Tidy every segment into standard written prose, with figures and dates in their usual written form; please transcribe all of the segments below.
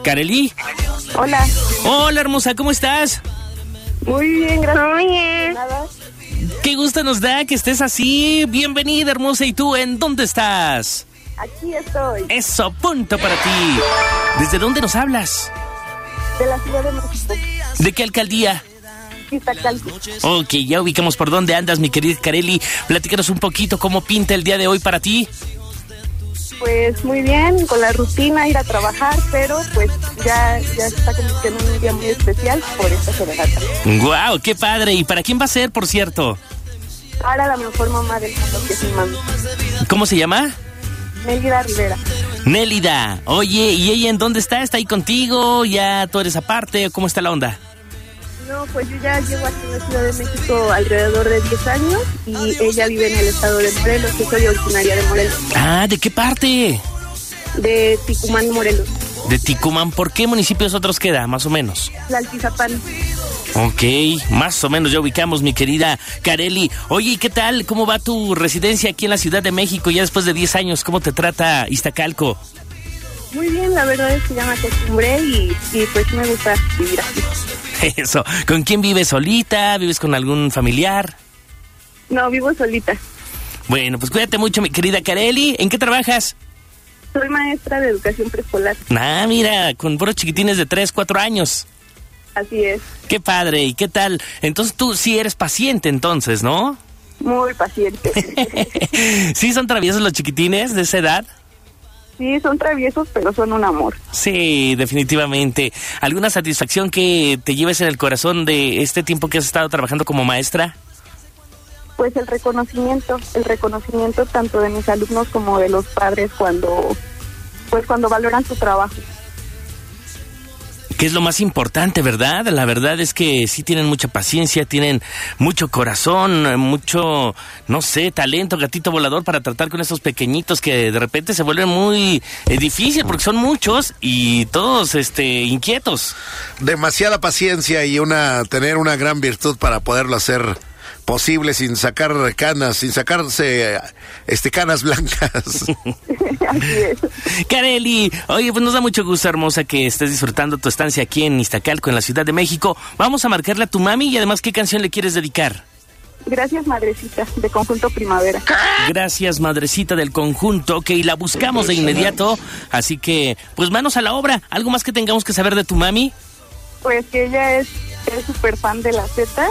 ¿Kareli? Hola. Hola, hermosa, ¿cómo estás? Muy bien, gracias. Muy bien. Nada. Qué gusto nos da que estés así. Bienvenida, hermosa. ¿Y tú en dónde estás? Aquí estoy. Eso, punto para ti. ¿Desde dónde nos hablas? De la Ciudad de México. ¿De qué alcaldía? Iztacalco. Ok, ya ubicamos por dónde andas, mi querida Kareli. Platícanos un poquito cómo pinta el día de hoy para ti. Pues muy bien, con la rutina, ir a trabajar, pero pues ya está como que en un día muy especial por esta serenata. ¡Guau! ¡Qué padre! ¿Y para quién va a ser, por cierto? Para la mejor mamá del mundo, que es mi mami. ¿Cómo se llama? Nélida Rivera. Nélida. Oye, ¿y ella en dónde está? ¿Está ahí contigo? ¿Ya tú eres aparte? ¿Cómo está la onda? No, pues yo ya llevo aquí en la Ciudad de México alrededor de 10 años y ella vive en el estado de Morelos, que soy originaria de Morelos. Ah, ¿de qué parte? De Ticumán, Morelos. De Ticumán. ¿Por qué municipios otros queda, más o menos? Tlaltizapán. Ok, más o menos ya ubicamos, mi querida Kareli. Oye, ¿y qué tal? ¿Cómo va tu residencia aquí en la Ciudad de México ya después de 10 años? ¿Cómo te trata Iztacalco? Muy bien, la verdad es que ya me acostumbré y pues me gusta vivir aquí. Eso. ¿Con quién vives? ¿Solita? ¿Vives con algún familiar? No, vivo solita. Bueno, pues cuídate mucho, mi querida Kareli. ¿En qué trabajas? Soy maestra de educación preescolar. Ah, mira, con puros chiquitines de 3, 4 años. Así es. Qué padre, ¿y qué tal? Entonces tú sí eres paciente entonces, ¿no? Muy paciente. ¿Sí son traviesos los chiquitines de esa edad? Sí, son traviesos, pero son un amor. Sí, definitivamente. ¿Alguna satisfacción que te lleves en el corazón de este tiempo que has estado trabajando como maestra? Pues el reconocimiento tanto de mis alumnos como de los padres cuando valoran su trabajo. Que es lo más importante, ¿verdad? La verdad es que sí tienen mucha paciencia, tienen mucho corazón, mucho, no sé, talento, gatito volador para tratar con esos pequeñitos que de repente se vuelven muy difícil porque son muchos y todos inquietos. Demasiada paciencia y tener una gran virtud para poderlo hacer posible sin sacar canas, sin sacarse canas blancas. Así es. Kareli, oye, pues nos da mucho gusto, hermosa, que estés disfrutando tu estancia aquí en Iztacalco, en la Ciudad de México. Vamos a marcarle a tu mami y además, ¿qué canción le quieres dedicar? Gracias, madrecita, de Conjunto Primavera. Gracias, madrecita del conjunto, que la buscamos de inmediato. Así que, pues manos a la obra. ¿Algo más que tengamos que saber de tu mami? Pues que ella es súper fan de la Z.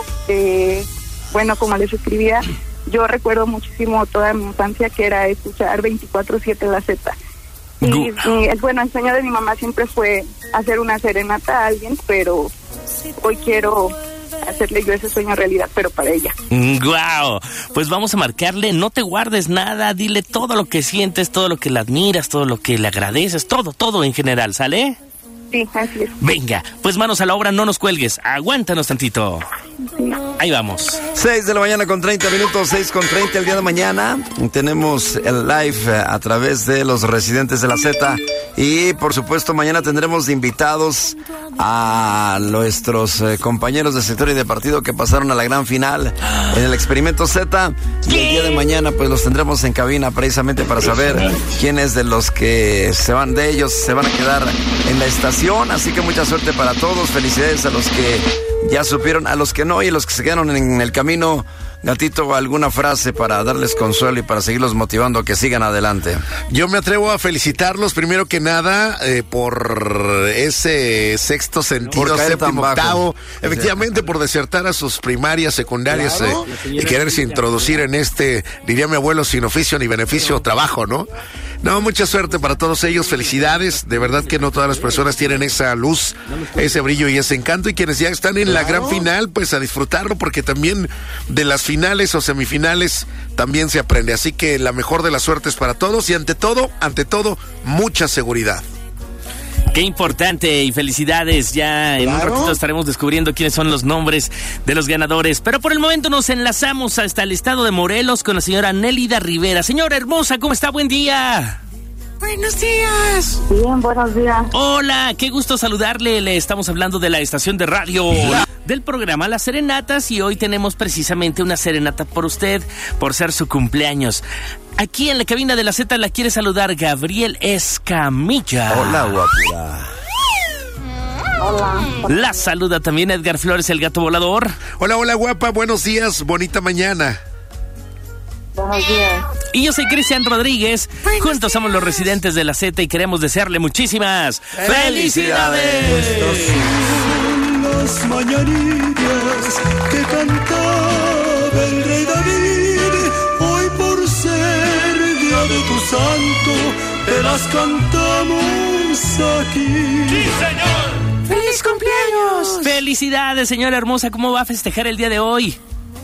Bueno, como les escribía, yo recuerdo muchísimo toda mi infancia que era escuchar 24/7 la Z. Y el sueño de mi mamá siempre fue hacer una serenata a alguien, pero hoy quiero hacerle yo ese sueño realidad, pero para ella. ¡Guau! Pues vamos a marcarle, no te guardes nada, dile todo lo que sientes, todo lo que le admiras, todo lo que le agradeces, todo en general, ¿sale? Sí, así es. Venga, pues manos a la obra, no nos cuelgues, aguántanos tantito. Sí. Ahí vamos. 6 de la mañana con 30 minutos, 6:30 el día de mañana. Tenemos el live a través de los residentes de la Z. Y por supuesto mañana tendremos de invitados a nuestros compañeros de sector y de partido que pasaron a la gran final en el Experimento Z. Y el día de mañana pues los tendremos en cabina precisamente para saber quiénes de los que se van de ellos se van a quedar en la estación. Así que mucha suerte para todos, felicidades a los que ya supieron, a los que no y a los que se quedaron en el camino. Gatito, ¿alguna frase para darles consuelo y para seguirlos motivando a que sigan adelante? Yo me atrevo a felicitarlos primero que nada por ese sexto sentido, séptimo, octavo, efectivamente por desertar a sus primarias, secundarias, claro, y quererse introducir en diría mi abuelo, sin oficio ni beneficio, trabajo, ¿no? No, mucha suerte para todos ellos, felicidades, de verdad que no todas las personas tienen esa luz, ese brillo y ese encanto, y quienes ya están en la gran final, pues a disfrutarlo, porque también de las finales o semifinales también se aprende, así que la mejor de las suertes para todos y ante todo, mucha seguridad. Qué importante y felicidades. Ya en un ratito estaremos descubriendo quiénes son los nombres de los ganadores. Pero por el momento nos enlazamos hasta el estado de Morelos con la señora Nélida Rivera. Señora hermosa, ¿cómo está? Buen día. Buenos días. Bien, buenos días. Hola, qué gusto saludarle. Le estamos hablando de la estación de radio del programa Las Serenatas y hoy tenemos precisamente una serenata por usted, por ser su cumpleaños. Aquí en la cabina de la Z la quiere saludar Gabriel Escamilla. Hola, guapura. La saluda también Edgar Flores, el gato volador. Hola, hola, guapa, buenos días, bonita mañana. Buenos días. Y yo soy Cristian Rodríguez. Juntos somos los residentes de la Z y queremos desearle muchísimas ¡felicidades! Estas son las mañanitas que cantaba el rey David. Hoy por ser día de tu santo, te las cantamos aquí. ¡Sí, señor! ¡Feliz cumpleaños! ¡Felicidades, señora hermosa! ¿Cómo va a festejar el día de hoy?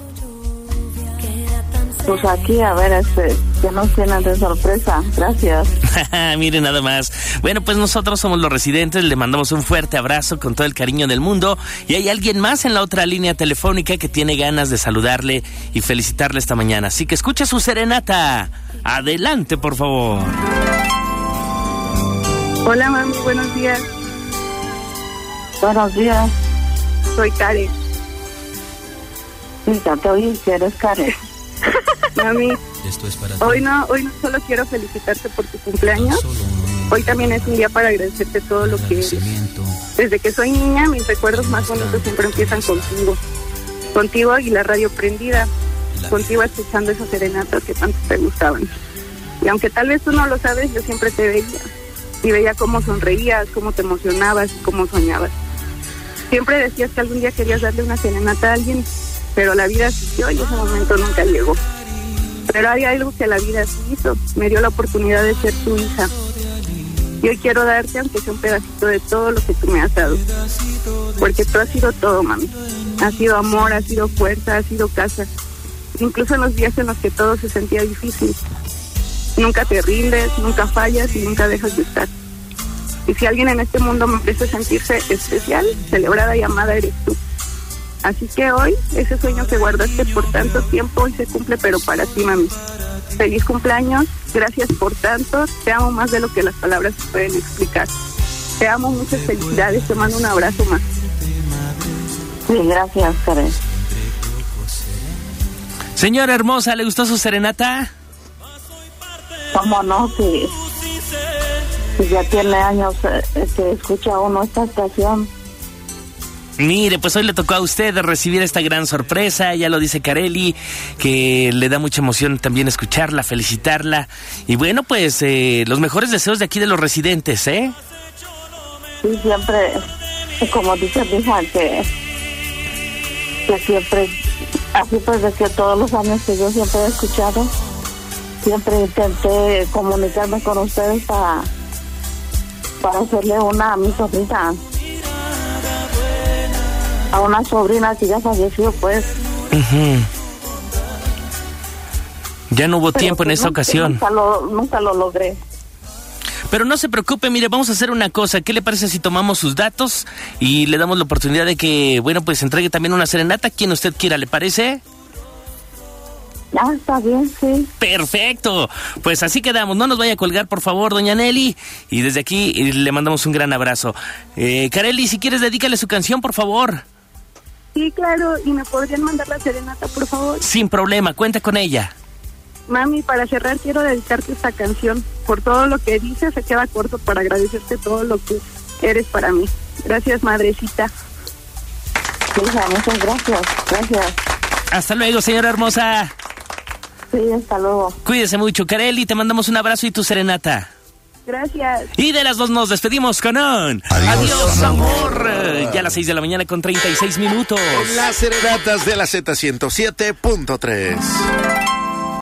Pues aquí, a ver, que nos tienen de sorpresa. Gracias. Miren nada más. Bueno, pues nosotros somos los residentes, le mandamos un fuerte abrazo con todo el cariño del mundo. Y hay alguien más en la otra línea telefónica que tiene ganas de saludarle y felicitarle esta mañana. Así que escucha su serenata. Adelante, por favor. Hola, mami, buenos días. Buenos días. Soy Karen. Sí, ya te oí que eres Karen. Mami, hoy no solo quiero felicitarte por tu cumpleaños. Hoy también es un día para agradecerte todo lo que eres. Desde que soy niña, mis recuerdos más bonitos siempre empiezan contigo. Contigo y la radio prendida. Contigo escuchando esas serenatas que tanto te gustaban. Y aunque tal vez tú no lo sabes, yo siempre te veía. Y veía cómo sonreías, cómo te emocionabas y cómo soñabas. Siempre decías que algún día querías darle una serenata a alguien, pero la vida siguió y ese momento nunca llegó. Pero hay algo que la vida sí hizo. Me dio la oportunidad de ser tu hija. Y hoy quiero darte, aunque sea un pedacito de todo lo que tú me has dado. Porque tú has sido todo, mami. Has sido amor, has sido fuerza, has sido casa. Incluso en los días en los que todo se sentía difícil. Nunca te rindes, nunca fallas y nunca dejas de estar. Y si alguien en este mundo merece sentirse especial, celebrada y amada, eres tú. Así que hoy, ese sueño que guardaste por tanto tiempo hoy se cumple, pero para ti, mami. Feliz cumpleaños, gracias por tanto, te amo más de lo que las palabras pueden explicar. Te amo, muchas felicidades, te mando un abrazo más. Sí, gracias, Karen. Señora hermosa, ¿le gustó su serenata? ¿Cómo no? Sí. Ya tiene años que escucha uno esta estación. Mire, pues hoy le tocó a usted recibir esta gran sorpresa, ya lo dice Kareli, que le da mucha emoción también escucharla, felicitarla. Y bueno, pues los mejores deseos de aquí de los residentes, ¿eh? Sí, siempre, como dice mi hija, que siempre, así pues desde todos los años que yo siempre he escuchado, siempre intenté comunicarme con ustedes para hacerle una a mi sobrina. A una sobrina que ya falleció, pues. Uh-huh. Ya no hubo tiempo en esta ocasión. Nunca lo logré. Pero no se preocupe, mire, vamos a hacer una cosa. ¿Qué le parece si tomamos sus datos y le damos la oportunidad de que, bueno, pues entregue también una serenata a quien usted quiera, ¿le parece? Ah, está bien, sí. Perfecto, pues así quedamos. No nos vaya a colgar, por favor, doña Nelly. Y desde aquí le mandamos un gran abrazo. Kareli, si quieres, dedícale su canción, por favor. Sí, claro, ¿y me podrían mandar la serenata, por favor? Sin problema, cuenta con ella. Mami, para cerrar quiero dedicarte esta canción. Por todo lo que dices, se queda corto para agradecerte todo lo que eres para mí. Gracias, madrecita. Hija, muchas gracias. Gracias. Hasta luego, señora hermosa. Sí, hasta luego. Cuídese mucho, Kareli, te mandamos un abrazo y tu serenata. Gracias. Y de las dos nos despedimos con un Adiós, amor. Ya a las 6 de la mañana con 36 minutos. Las serenatas de la Z 107.3.